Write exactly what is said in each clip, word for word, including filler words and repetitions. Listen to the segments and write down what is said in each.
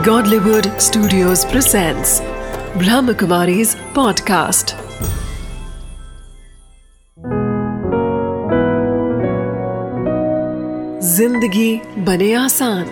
Godlywood Studios presents Brahmakumari's podcast. जिंदगी बने आसान।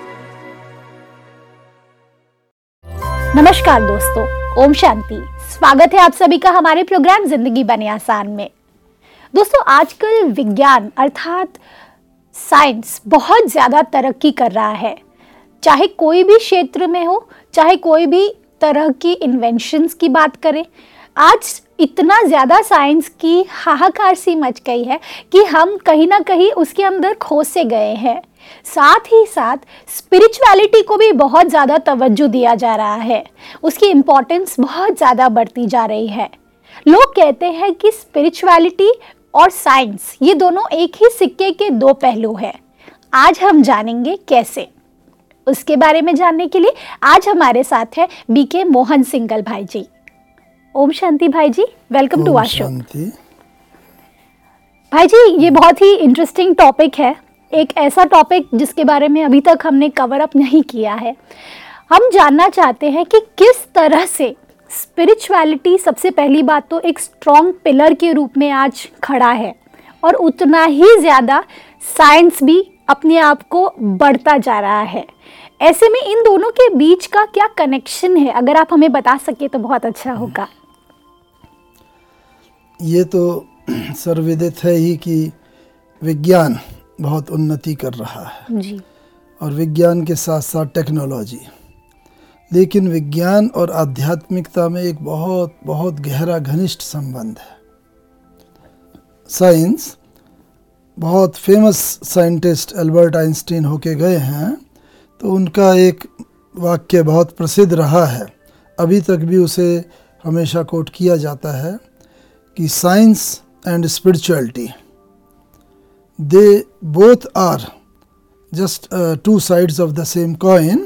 नमस्कार दोस्तों, ओम शांति। स्वागत है आप सभी का हमारे प्रोग्राम जिंदगी बने आसान में। दोस्तों, आजकल विज्ञान अर्थात साइंस बहुत ज़्यादा तरक्की कर रहा है। चाहे कोई भी क्षेत्र में हो, चाहे कोई भी तरह की इन्वेंशंस की बात करें, आज इतना ज़्यादा साइंस की हाहाकार सी मच गई है कि हम कहीं ना कहीं उसके अंदर खो से गए हैं। साथ ही साथ स्पिरिचुअलिटी को भी बहुत ज़्यादा तवज्जो दिया जा रहा है, उसकी इम्पोर्टेंस बहुत ज़्यादा बढ़ती जा रही है। लोग कहते हैं कि स्पिरिचुअलिटी और साइंस ये दोनों एक ही सिक्के के दो पहलू हैं। आज हम जानेंगे कैसे। उसके बारे में जानने के लिए आज हमारे साथ है बीके मोहन सिंगल भाई जी। ओम शांति भाई जी, वेलकम टू आवर शो। भाई जी, ये बहुत ही इंटरेस्टिंग टॉपिक है, एक ऐसा टॉपिक जिसके बारे में अभी तक हमने कवर अप नहीं किया है। हम जानना चाहते हैं कि किस तरह से स्पिरिचुअलिटी सबसे पहली बात तो एक स्ट्रॉन्ग पिलर के रूप में आज खड़ा है और उतना ही ज़्यादा साइंस भी अपने आप को बढ़ता जा रहा है। ऐसे में इन दोनों के बीच का क्या कनेक्शन है, अगर आप हमें बता सके तो बहुत अच्छा होगा। ये तो सर्वविदित है ही कि विज्ञान बहुत उन्नति कर रहा है जी। और विज्ञान के साथ साथ टेक्नोलॉजी, लेकिन विज्ञान और आध्यात्मिकता में एक बहुत बहुत गहरा घनिष्ठ संबंध है। साइंस, बहुत फेमस साइंटिस्ट एल्बर्ट आइंस्टीन होके गए हैं, तो उनका एक वाक्य बहुत प्रसिद्ध रहा है, अभी तक भी उसे हमेशा कोट किया जाता है कि science and spirituality they both are just two sides of the same coin.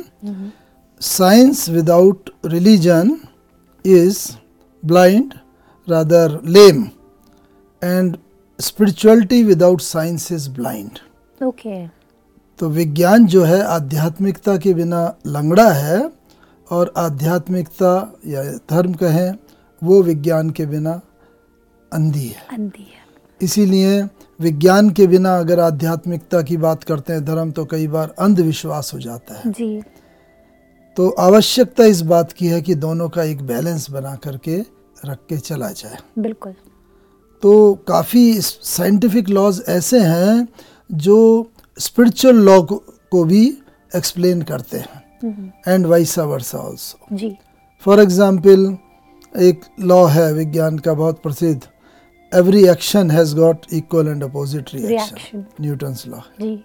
Science without religion is blind, rather lame, and spirituality without science is blind. Okay. तो विज्ञान जो है आध्यात्मिकता के बिना लंगड़ा है, और आध्यात्मिकता या धर्म कहें वो विज्ञान के बिना अंधी है। अंधी है। इसीलिए विज्ञान के बिना अगर आध्यात्मिकता की बात करते हैं धर्म, तो कई बार अंधविश्वास हो जाता है जी। तो आवश्यकता इस बात की है कि दोनों का एक बैलेंस बना करके रख के चला जाए। बिल्कुल। तो काफ़ी साइंटिफिक लॉज ऐसे हैं जो स्पिरिचुअल लॉ को भी एक्सप्लेन करते हैं, एंड वाइस वर्सा आल्सो। जी। फॉर एग्जाम्पल, एक लॉ है विज्ञान का बहुत प्रसिद्ध, every action has got equal and opposite reaction, Newton's law. जी।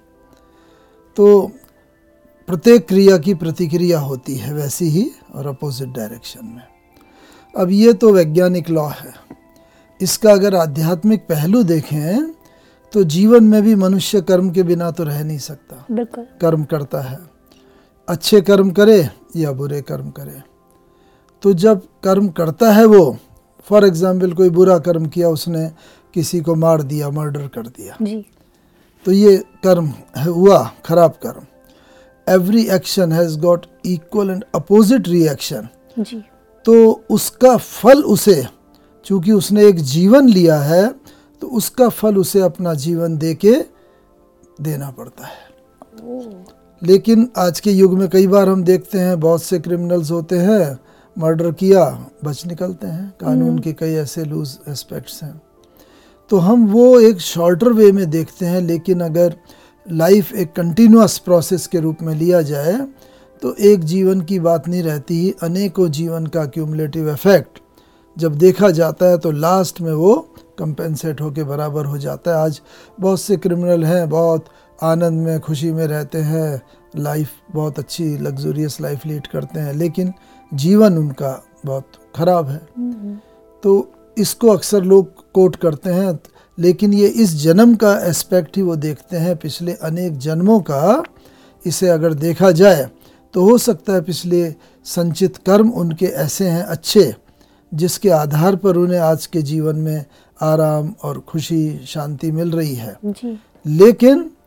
तो प्रत्येक क्रिया की प्रतिक्रिया होती है वैसी ही, और अपोजिट डायरेक्शन में। अब ये तो वैज्ञानिक लॉ है। इसका अगर आध्यात्मिक पहलू देखें तो जीवन में भी मनुष्य कर्म के बिना तो रह नहीं सकता। बिल्कुल। कर्म करता है, अच्छे कर्म करे या बुरे कर्म करे। तो जब कर्म करता है वो, फॉर एग्जाम्पल कोई बुरा कर्म किया, उसने किसी को मार दिया, मर्डर कर दिया, जी। तो ये कर्म है, हुआ खराब कर्म। Every action has got equal and opposite reaction. जी। तो उसका फल उसे, चूँकि उसने एक जीवन लिया है, तो उसका फल उसे अपना जीवन दे के देना पड़ता है। लेकिन आज के युग में कई बार हम देखते हैं बहुत से क्रिमिनल्स होते हैं, मर्डर किया, बच निकलते हैं। कानून के कई ऐसे लूज एस्पेक्ट्स हैं। तो हम वो एक शॉर्टर वे में देखते हैं, लेकिन अगर लाइफ एक कंटिन्यूअस प्रोसेस के रूप में लिया जाए तो एक जीवन की बात नहीं रहती ही, अनेकों जीवन का क्यूमुलेटिव इफेक्ट जब देखा जाता है तो लास्ट में वो कंपेंसेट होके बराबर हो जाता है। आज बहुत से क्रिमिनल हैं, बहुत आनंद में, खुशी में रहते हैं, लाइफ बहुत अच्छी लग्जूरियस लाइफ लीड करते हैं, लेकिन जीवन उनका बहुत ख़राब है। तो इसको अक्सर लोग कोट करते हैं, लेकिन ये इस जन्म का एस्पेक्ट ही वो देखते हैं, पिछले अनेक जन्मों का। इसे अगर देखा जाए तो हो सकता है पिछले संचित कर्म उनके ऐसे हैं अच्छे, जिसके आधार पर उन्हें आज के जीवन में आराम और खुशी, शांति मिल रही है। जी। लेकिन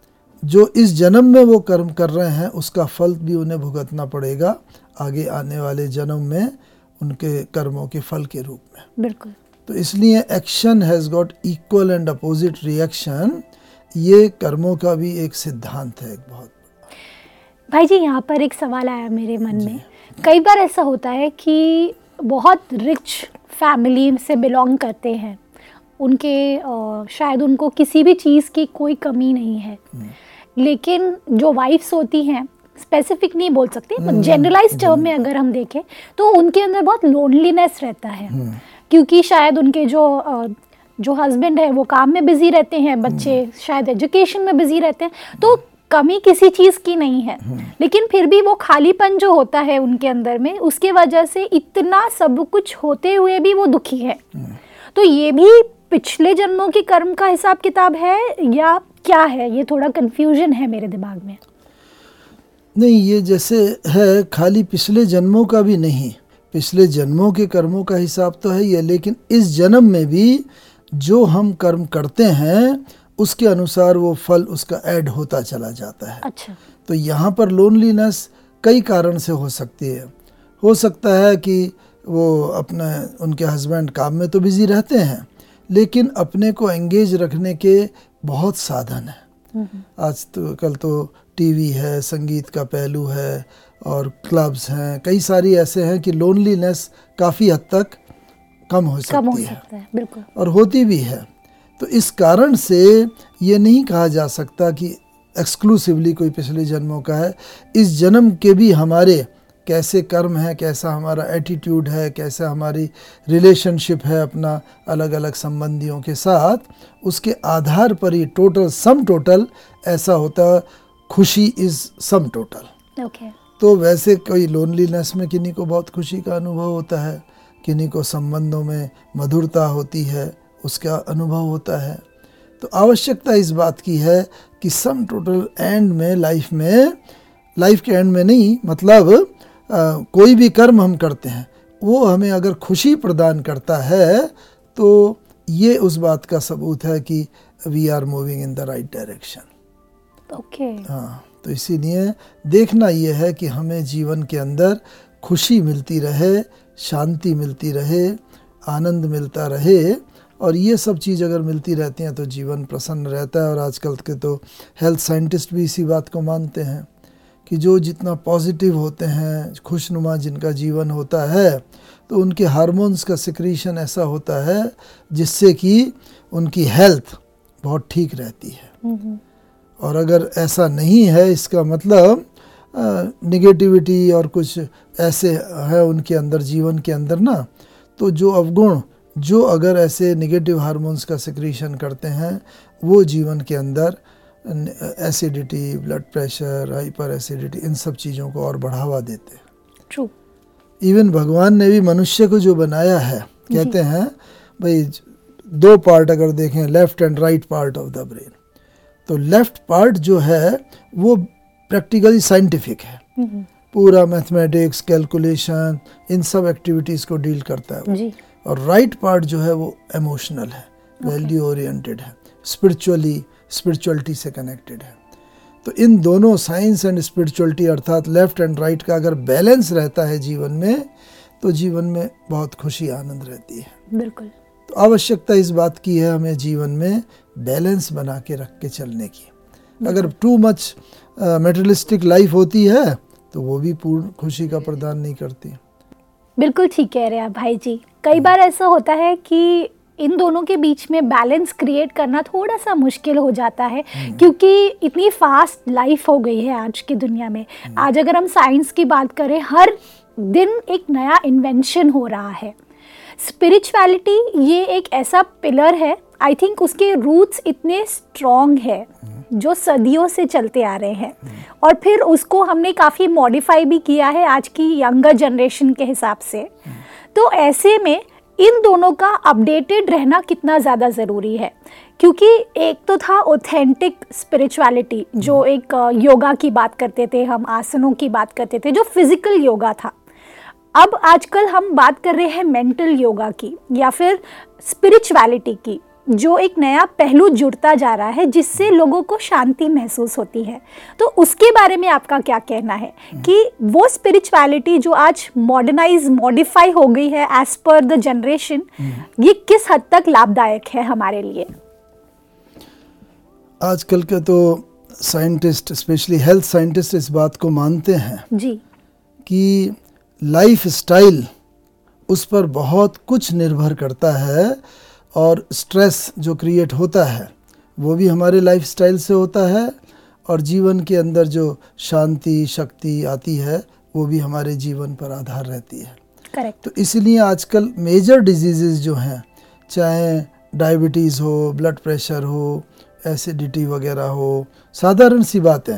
जो इस जन्म में वो कर्म कर रहे हैं उसका फल भी उन्हें भुगतना पड़ेगा आगे आने वाले जन्म में उनके कर्मों के फल के रूप में। बिल्कुल। तो इसलिए action has got equal and opposite reaction, ये कर्मों का भी एक सिद्धांत है एक बहुत। भाई जी यहाँ पर एक सवाल आया मेरे मन में, कई बार ऐसा होता है कि बहुत रिच फैमिली से बिलोंग करते हैं, उनके आ, शायद उनको किसी भी चीज़ की कोई कमी नहीं है, लेकिन जो वाइफ्स होती हैं, स्पेसिफिक नहीं बोल सकते, जनरलाइज टर्म में अगर हम देखें तो उनके अंदर बहुत लोनलीनेस रहता है, क्योंकि शायद उनके जो आ, जो हस्बैंड है वो काम में बिजी रहते हैं, बच्चे शायद एजुकेशन में बिजी रहते हैं, तो कमी किसी चीज़ की नहीं है, लेकिन फिर भी वो खालीपन जो होता है उनके अंदर में, उसके वजह से इतना सब कुछ होते हुए भी वो दुखी है। तो ये भी पिछले जन्मों के कर्म का हिसाब किताब है या क्या है? ये थोड़ा कंफ्यूजन है मेरे दिमाग में। नहीं, ये जैसे है खाली पिछले जन्मों का भी नहीं, पिछले जन्मों के कर्मों का हिसाब तो है ये, लेकिन इस जन्म में भी जो हम कर्म करते हैं उसके अनुसार वो फल उसका ऐड होता चला जाता है। अच्छा। तो यहाँ पर लोनलीनेस कई कारण से हो सकती है। हो सकता है कि वो अपने उनके हस्बैंड काम में तो बिजी रहते हैं, लेकिन अपने को एंगेज रखने के बहुत साधन हैं। आज तो कल तो टीवी है, संगीत का पहलू है और क्लब्स हैं, कई सारी ऐसे हैं कि लोनलीनेस काफ़ी हद तक कम हो सकती कम हो है, सकता है, बिल्कुल, और होती भी है। तो इस कारण से ये नहीं कहा जा सकता कि एक्सक्लूसिवली कोई पिछले जन्मों का है। इस जन्म के भी हमारे कैसे कर्म है, कैसा हमारा एटीट्यूड है, कैसा हमारी रिलेशनशिप है अपना अलग अलग संबंधियों के साथ, उसके आधार पर ही टोटल सम टोटल ऐसा होता, खुशी इज सम टोटल। ओके। तो वैसे कोई लोनलीनेस में किन्हीं को बहुत खुशी का अनुभव होता है, किन्हीं को संबंधों में मधुरता होती है, उसका अनुभव होता है। तो आवश्यकता इस बात की है कि सम टोटल एंड में, लाइफ में, लाइफ के एंड में नहीं, मतलब आ, कोई भी कर्म हम करते हैं वो हमें अगर खुशी प्रदान करता है तो ये उस बात का सबूत है कि we are moving in the right direction. Okay. हाँ, तो इसीलिए देखना ये है कि हमें जीवन के अंदर खुशी मिलती रहे, शांति मिलती रहे, आनंद मिलता रहे, और ये सब चीज़ अगर मिलती रहती हैं तो जीवन प्रसन्न रहता है। और आजकल के तो हेल्थ साइंटिस्ट भी इसी बात को मानते हैं कि जो जितना पॉजिटिव होते हैं, खुशनुमा जिनका जीवन होता है, तो उनके हार्मोन्स का सिक्रीशन ऐसा होता है जिससे कि उनकी हेल्थ बहुत ठीक रहती है। और अगर ऐसा नहीं है, इसका मतलब निगेटिविटी और कुछ ऐसे है उनके अंदर, जीवन के अंदर ना, तो जो अवगुण, जो अगर ऐसे नेगेटिव हार्मोन्स का सिक्रीशन करते हैं, वो जीवन के अंदर acidity, blood pressure, hyper acidity, इन सब चीज़ों को और बढ़ावा देते हैं। ट्रू। इवन भगवान ने भी मनुष्य को जो बनाया है, कहते हैं भाई दो पार्ट अगर देखें, left and right part of the brain, तो लेफ्ट पार्ट जो है वो प्रैक्टिकली साइंटिफिक है, पूरा मैथमेटिक्स, कैलकुलेशन, इन सब एक्टिविटीज़ को डील करता है जी। और राइट पार्ट जो है वो इमोशनल है, वैल्यू ओरिएंटेड है, स्पिरिचुअली स्पिरिचुअलिटी से कनेक्टेड है। तो इन दोनों साइंस एंड स्पिरिचुअलिटी अर्थात लेफ्ट एंड राइट का अगर बैलेंस रहता है जीवन में, तो जीवन में बहुत खुशी आनंद रहती है। बिल्कुल। तो आवश्यकता इस बात की है हमें जीवन में बैलेंस बना के रख के चलने की। अगर टू मच मेटेरियलिस्टिक लाइफ होती है तो वो भी पूर्ण खुशी का प्रदान नहीं करती। बिल्कुल ठीक कह रहे हैं आप भाई जी। कई बार ऐसा होता है कि इन दोनों के बीच में बैलेंस क्रिएट करना थोड़ा सा मुश्किल हो जाता है, क्योंकि इतनी फास्ट लाइफ हो गई है आज की दुनिया में। आज अगर हम साइंस की बात करें, हर दिन एक नया इन्वेंशन हो रहा है। स्पिरिचुअलिटी ये एक ऐसा पिलर है, आई थिंक उसके रूट्स इतने स्ट्रॉन्ग है जो सदियों से चलते आ रहे हैं, और फिर उसको हमने काफ़ी मॉडिफाई भी किया है आज की यंगर जनरेशन के हिसाब से। तो ऐसे में इन दोनों का अपडेटेड रहना कितना ज़्यादा ज़रूरी है, क्योंकि एक तो था ऑथेंटिक स्पिरिचुअलिटी, जो एक योगा की बात करते थे हम, आसनों की बात करते थे, जो फिजिकल योगा था। अब आजकल हम बात कर रहे हैं मेंटल योगा की या फिर स्पिरिचुअलिटी की, जो एक नया पहलू जुड़ता जा रहा है जिससे लोगों को शांति महसूस होती है, तो उसके बारे में आपका क्या कहना है कि वो स्पिरिचुअलिटी जो आज मॉडर्नाइज मॉडिफाई हो गई है एज पर द जनरेशन, ये किस हद तक लाभदायक है हमारे लिए? आजकल के तो साइंटिस्ट, स्पेशली हेल्थ साइंटिस्ट, इस बात को मानते हैं जी कि लाइफ स्टाइल उस पर बहुत कुछ निर्भर करता है, और स्ट्रेस जो क्रिएट होता है वो भी हमारे लाइफ स्टाइल से होता है, और जीवन के अंदर जो शांति शक्ति आती है वो भी हमारे जीवन पर आधार रहती है। करेक्ट। तो इसलिए आजकल मेजर डिजीज़ेस जो हैं, चाहे डायबिटीज़ हो, ब्लड प्रेशर हो, एसिडिटी वगैरह हो, साधारण सी बातें,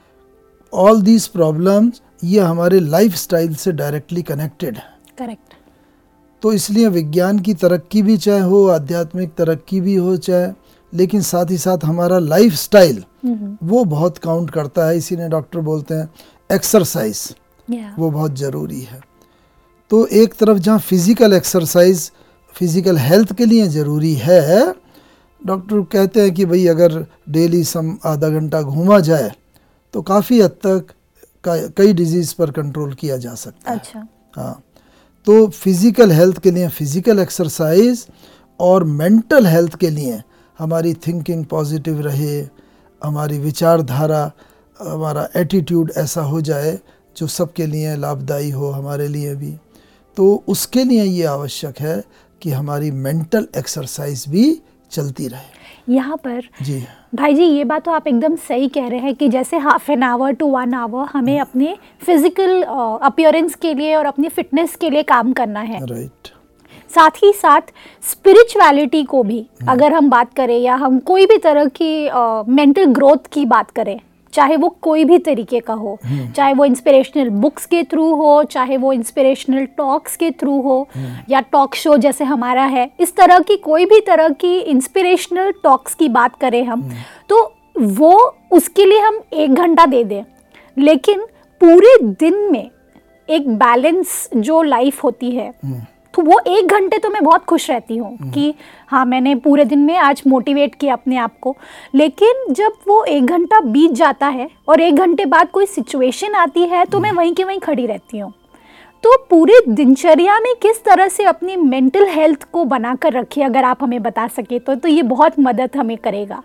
ऑल दीज प्रॉब्लम्स ये हमारे लाइफ स्टाइल से डायरेक्टली कनेक्टेड है। करेक्ट। तो इसलिए विज्ञान की तरक्की भी चाहे हो, आध्यात्मिक तरक्की भी हो चाहे, लेकिन साथ ही साथ हमारा लाइफ स्टाइल वो बहुत काउंट करता है। इसीलिए डॉक्टर बोलते हैं एक्सरसाइज yeah. वो बहुत ज़रूरी है। तो एक तरफ जहाँ फिज़िकल एक्सरसाइज फिज़िकल हेल्थ के लिए ज़रूरी है, डॉक्टर कहते हैं कि भाई अगर डेली सम आधा घंटा घूमा जाए तो काफ़ी हद तक कई डिजीज़ पर कंट्रोल किया जा सकता है। अच्छा। हाँ, तो फिज़िकल हेल्थ के लिए फिज़िकल एक्सरसाइज, और मेंटल हेल्थ के लिए हमारी थिंकिंग पॉजिटिव रहे, हमारी विचारधारा, हमारा एटीट्यूड ऐसा हो जाए जो सबके लिए लाभदायी हो, हमारे लिए भी। तो उसके लिए ये आवश्यक है कि हमारी मेंटल एक्सरसाइज भी चलती रहे। यहाँ पर जी भाई जी, ये बात तो आप एकदम सही कह रहे हैं कि जैसे half an hour to one hour हमें अपने फिजिकल अपीयरेंस के लिए और अपनी फिटनेस के लिए काम करना है। राइट। साथ ही साथ स्पिरिचुअलिटी को भी अगर हम बात करें, या हम कोई भी तरह की मेंटल uh, ग्रोथ की बात करें, चाहे वो कोई भी तरीके का हो, चाहे वो इंस्पिरेशनल बुक्स के थ्रू हो, चाहे वो इंस्पिरेशनल टॉक्स के थ्रू हो, या टॉक शो जैसे हमारा है, इस तरह की कोई भी तरह की इंस्पिरेशनल टॉक्स की बात करें हम, तो वो उसके लिए हम एक घंटा दे दें, लेकिन पूरे दिन में एक बैलेंस जो लाइफ होती है, तो वो एक घंटे तो मैं बहुत खुश रहती हूँ कि हाँ मैंने पूरे दिन में आज मोटिवेट किया अपने आप को। लेकिन जब वो एक घंटा बीत जाता है और एक घंटे बाद कोई सिचुएशन आती है तो मैं वहीं के वहीं खड़ी रहती हूँ। तो पूरे दिनचर्या में किस तरह से अपनी मेंटल हेल्थ को बनाकर रखिए, अगर आप हमें बता सके तो तो ये बहुत मदद हमें करेगा।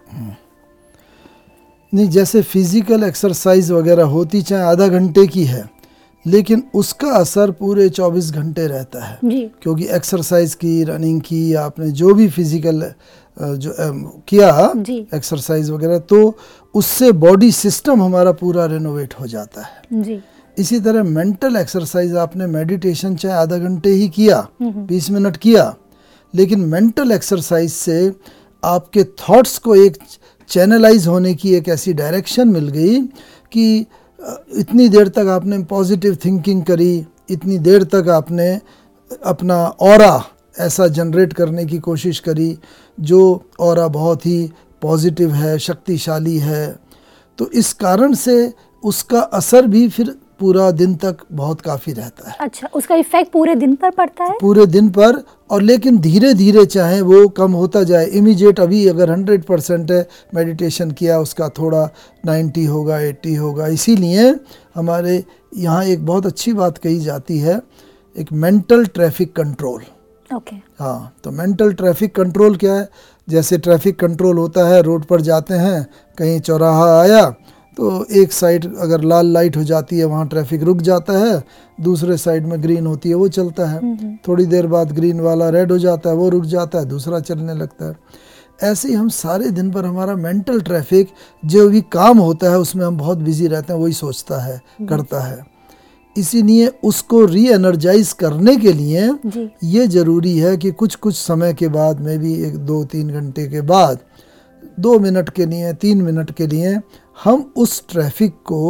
नहीं, जैसे फिजिकल एक्सरसाइज वगैरह होती चाहे आधा घंटे की है, लेकिन उसका असर पूरे चौबीस घंटे रहता है जी। क्योंकि एक्सरसाइज की, रनिंग की, आपने जो भी फिजिकल जो किया एक्सरसाइज वगैरह, तो उससे बॉडी सिस्टम हमारा पूरा रिनोवेट हो जाता है जी। इसी तरह मेंटल एक्सरसाइज, आपने मेडिटेशन चाहे आधा घंटे ही किया, बीस मिनट किया, लेकिन मेंटल एक्सरसाइज से आपके थॉट्स को एक चैनलाइज होने की एक ऐसी डायरेक्शन मिल गई कि इतनी देर तक आपने पॉजिटिव थिंकिंग करी, इतनी देर तक आपने अपना ऑरा ऐसा जनरेट करने की कोशिश करी जो ऑरा बहुत ही पॉजिटिव है, शक्तिशाली है, तो इस कारण से उसका असर भी फिर पूरा दिन तक बहुत काफ़ी रहता है। अच्छा, उसका इफेक्ट पूरे दिन पर पड़ता है? पूरे दिन पर, और लेकिन धीरे धीरे चाहे वो कम होता जाए। इमीडिएट अभी अगर हंड्रेड परसेंट है मेडिटेशन किया, उसका थोड़ा नाइन्टी होगा, अस्सी होगा। इसीलिए हमारे यहाँ एक बहुत अच्छी बात कही जाती है, एक मेंटल ट्रैफिक कंट्रोल। ओके। हाँ, तो मेंटल ट्रैफिक कंट्रोल क्या है? जैसे ट्रैफिक कंट्रोल होता है, रोड पर जाते हैं, कहीं चौराहा आया तो एक साइड अगर लाल लाइट हो जाती है वहाँ ट्रैफिक रुक जाता है, दूसरे साइड में ग्रीन होती है वो चलता है, थोड़ी देर बाद ग्रीन वाला रेड हो जाता है, वो रुक जाता है, दूसरा चलने लगता है। ऐसे ही हम सारे दिन पर हमारा मेंटल ट्रैफिक जो भी काम होता है उसमें हम बहुत बिजी रहते हैं, वही सोचता है, करता है। इसीलिए उसको री एनर्जाइज करने के लिए ये ज़रूरी है कि कुछ कुछ समय के बाद, में भी एक दो तीन घंटे के बाद, दो मिनट के लिए, तीन मिनट के लिए हम उस ट्रैफिक को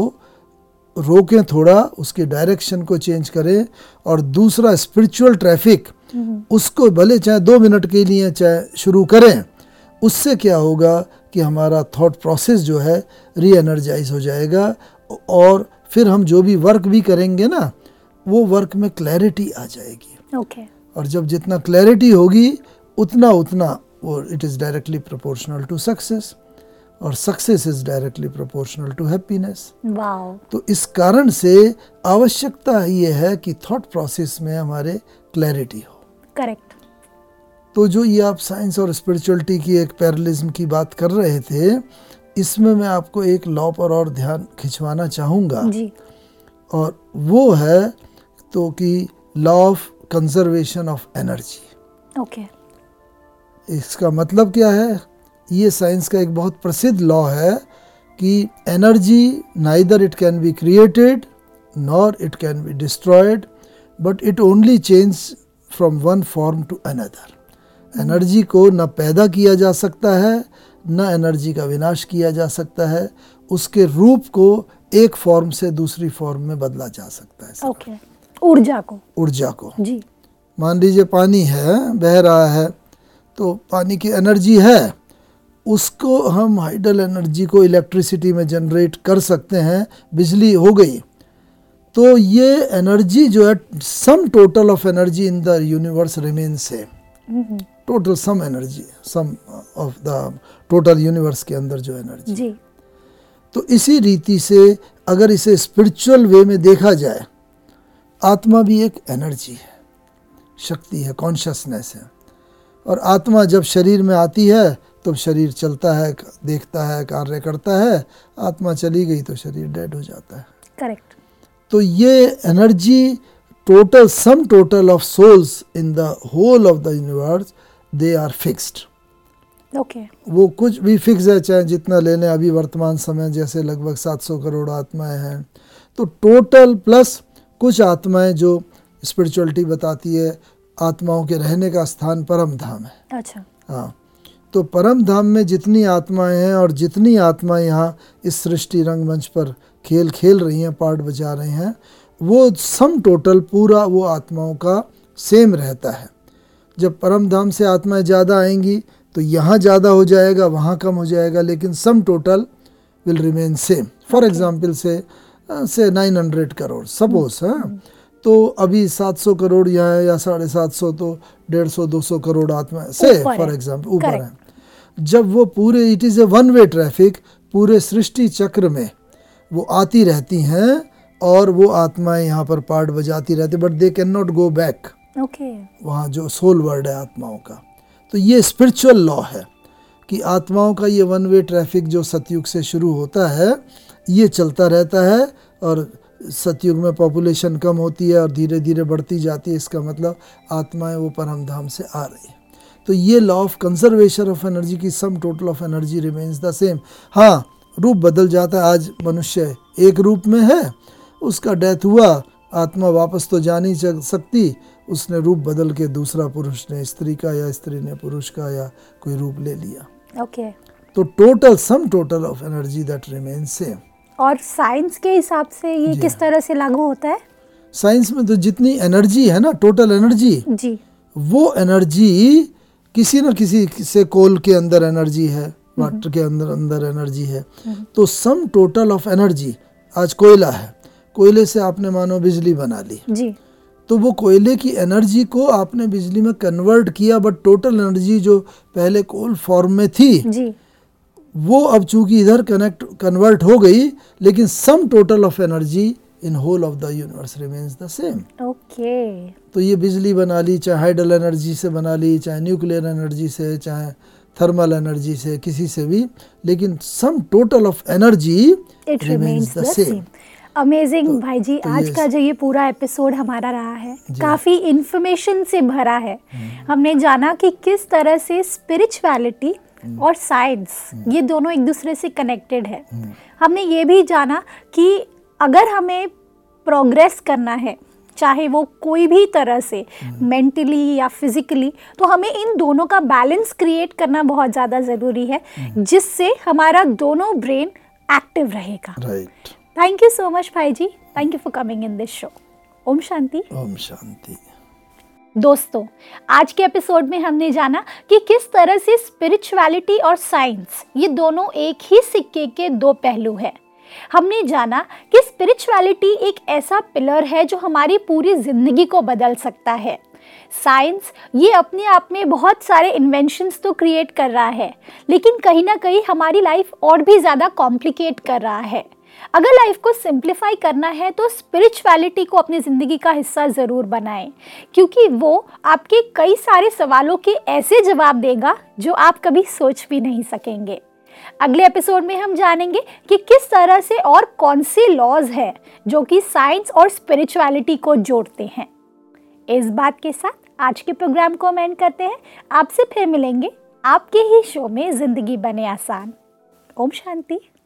रोकें, थोड़ा उसके डायरेक्शन को चेंज करें, और दूसरा स्पिरिचुअल ट्रैफिक उसको भले चाहे दो मिनट के लिए चाहे शुरू करें। उससे क्या होगा कि हमारा थॉट प्रोसेस जो है री एनर्जाइज हो जाएगा, और फिर हम जो भी वर्क भी करेंगे ना, वो वर्क में क्लैरिटी आ जाएगी। ओके। और जब जितना क्लैरिटी होगी उतना उतना वो it is directly proportional to success, और success is directly proportional to happiness. Wow. तो इस कारण से आवश्यकता ये है कि थॉट प्रोसेस में हमारे क्लैरिटी हो। करेक्ट। तो जो ये आप साइंस और स्पिरिचुअलिटी की एक पैरेललिज्म की बात कर रहे थे, इसमें मैं आपको एक लॉ पर और ध्यान खिंचवाना चाहूँगा जी। और वो है तो कि law of conservation of energy. Okay. इसका मतलब क्या है? ये साइंस का एक बहुत प्रसिद्ध लॉ है कि energy neither it can be created nor it can be destroyed, but it only change from one form to another. Energy को न पैदा किया जा सकता है, न एनर्जी का विनाश किया जा सकता है, उसके रूप को एक फॉर्म से दूसरी फॉर्म में बदला जा सकता है। ओके। ऊर्जा को ऊर्जा को जी। मान लीजिए पानी है, बह रहा है, तो पानी की एनर्जी है, उसको हम हाइडल एनर्जी को इलेक्ट्रिसिटी में जनरेट कर सकते हैं, बिजली हो गई। तो ये एनर्जी जो है, sum total of energy in the universe remain same. Total sum energy, sum of the total universe के अंदर जो एनर्जी जी। तो इसी रीति से अगर इसे स्पिरिचुअल वे में देखा जाए, आत्मा भी एक एनर्जी है, शक्ति है, कॉन्शियसनेस है। और आत्मा जब शरीर में आती है तो शरीर चलता है, देखता है, कार्य करता है। आत्मा चली गई तो शरीर डेड हो जाता है। करेक्ट। तो ये energy total, sum total of souls in the whole of the universe, they are fixed. Okay. वो कुछ भी फिक्स है, चाहे जितना ले लें। अभी वर्तमान समय जैसे लगभग सात सौ करोड़ आत्माएं हैं, तो टोटल प्लस कुछ आत्माएं जो स्पिरिचुअलिटी बताती है आत्माओं के रहने का स्थान परम धाम है। अच्छा। हाँ, तो परम धाम में जितनी आत्माएं हैं और जितनी आत्माएं यहाँ इस सृष्टि रंगमंच पर खेल खेल रही हैं, पार्ट बजा रही हैं, वो सम टोटल पूरा वो आत्माओं का सेम रहता है। जब परम धाम से आत्माएं ज़्यादा आएंगी तो यहाँ ज़्यादा हो जाएगा, वहाँ कम हो जाएगा, लेकिन sum total will remain same. For example say say nine hundred crore suppose है, तो अभी सात सौ करोड़ यहाँ है या साढ़े सात सौ, तो डेढ़ सौ दो सौ करोड़ आत्मा से फॉर एग्जाम्पल ऊपर है। जब वो पूरे, it is a one way traffic, पूरे सृष्टि चक्र में वो आती रहती हैं और वो आत्माएं यहाँ पर पार्ट बजाती रहती, but they can not go back. Okay. वहाँ जो सोल वर्ड है आत्माओं का। तो ये स्पिरिचुअल लॉ है कि आत्माओं का ये वन वे ट्रैफिक जो सतयुग से शुरू होता है, ये चलता रहता है, और सतयुग में पॉपुलेशन कम होती है और धीरे धीरे बढ़ती जाती है। इसका मतलब आत्माएं वो परम धाम से आ रही है। तो ये law of conservation of energy की sum total of energy remains the same. हाँ, रूप बदल जाता है। आज मनुष्य एक रूप में है, उसका डेथ हुआ, आत्मा वापस तो जा नहीं सकती, उसने रूप बदल के दूसरा पुरुष ने स्त्री का या स्त्री ने पुरुष का या कोई रूप ले लिया। ओके। तो total, sum total of energy that remains same. और साइंस के हिसाब से ये किस तरह से लागू होता है? साइंस में तो जितनी एनर्जी है ना, टोटल एनर्जी जी, वो एनर्जी किसी न किसी से, कोल के अंदर एनर्जी है, वाटर के अंदर अंदर एनर्जी है, तो सम टोटल ऑफ एनर्जी, आज कोयला है, कोयले से आपने मानो बिजली बना ली जी, तो वो कोयले की एनर्जी को आपने बिजली में कन्वर्ट किया, बट टोटल एनर्जी जो पहले कोल फॉर्म में थी जी, वो अब चूंकि इधर कनेक्ट कन्वर्ट हो गई, लेकिन sum total of energy in whole of the universe remains the same. Okay. तो ये बिजली बना ली, चाहे हाइडल एनर्जी से बना ली, चाहे न्यूक्लियर एनर्जी से, चाहे थर्मल एनर्जी से, किसी से भी, लेकिन sum total of energy it remains the same. Amazing भाई जी, तो आज ये का जो ये पूरा एपिसोड हमारा रहा है काफ़ी इंफॉर्मेशन से भरा है। हमने जाना कि किस तरह से स्पिरिचुअलिटी और साइंस ये दोनों एक दूसरे से कनेक्टेड है। हमने ये भी जाना कि अगर हमें प्रोग्रेस करना है, चाहे वो कोई भी तरह से, मेंटली या फिजिकली, तो हमें इन दोनों का बैलेंस क्रिएट करना बहुत ज़्यादा ज़रूरी है, जिससे हमारा दोनों ब्रेन एक्टिव रहेगा। Right. Thank you so much भाई जी, thank you for coming in this show. ओम शांति। ओम शांति। दोस्तों, आज के एपिसोड में हमने जाना कि किस तरह से स्पिरिचुअलिटी और साइंस ये दोनों एक ही सिक्के के दो पहलू हैं। हमने जाना कि स्पिरिचुअलिटी एक ऐसा पिलर है जो हमारी पूरी जिंदगी को बदल सकता है। साइंस ये अपने आप में बहुत सारे इन्वेंशंस तो क्रिएट कर रहा है, लेकिन कहीं ना कहीं हमारी लाइफ और भी ज़्यादा कॉम्प्लिकेट कर रहा है। अगर लाइफ को सिंप्लीफाई करना है तो स्पिरिचुअलिटी को अपनी ज़िंदगी का हिस्सा ज़रूर बनाएं, क्योंकि वो आपके कई सारे सवालों के ऐसे जवाब देगा जो आप कभी सोच भी नहीं सकेंगे। अगले एपिसोड में हम जानेंगे कि किस तरह से और कौन से लॉज हैं जो कि साइंस और स्पिरिचुअलिटी को जोड़ते हैं। इस बात के साथ आज के प्रोग्राम को हम एंड करते हैं। आपसे फिर मिलेंगे आपके ही शो में जिंदगी बने आसान। ओम शांति।